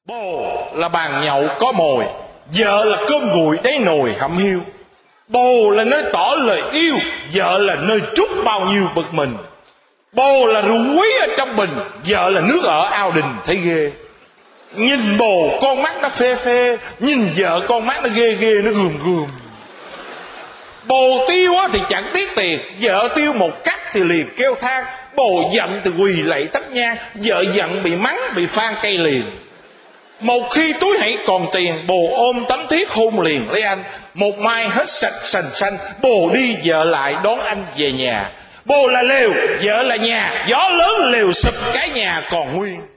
Bồ là bàn nhậu có mồi, vợ là cơm nguội đáy nồi hầm hiu. Bồ là nơi tỏ lời yêu, vợ là nơi trút bao nhiêu bực mình. Bồ là rượu quý ở trong bình, vợ là nước ở ao đình thấy ghê. Nhìn bồ con mắt nó phê phê, nhìn vợ con mắt nó ghê ghê, nó gườm gườm. Bồ tiêu thì chẳng tiếc tiền, vợ tiêu một cắt thì liền kêu than. Bồ giận thì quỳ lạy thắp nhang, vợ giận bị mắng bị phan cây liền. Một khi túi hãy còn tiền, bồ ôm tấm thiết hôn liền lấy anh. Một mai hết sạch sành xanh, bồ đi vợ lại đón anh về nhà. Bồ là lều, vợ là nhà, gió lớn lều sụp cái nhà còn nguyên.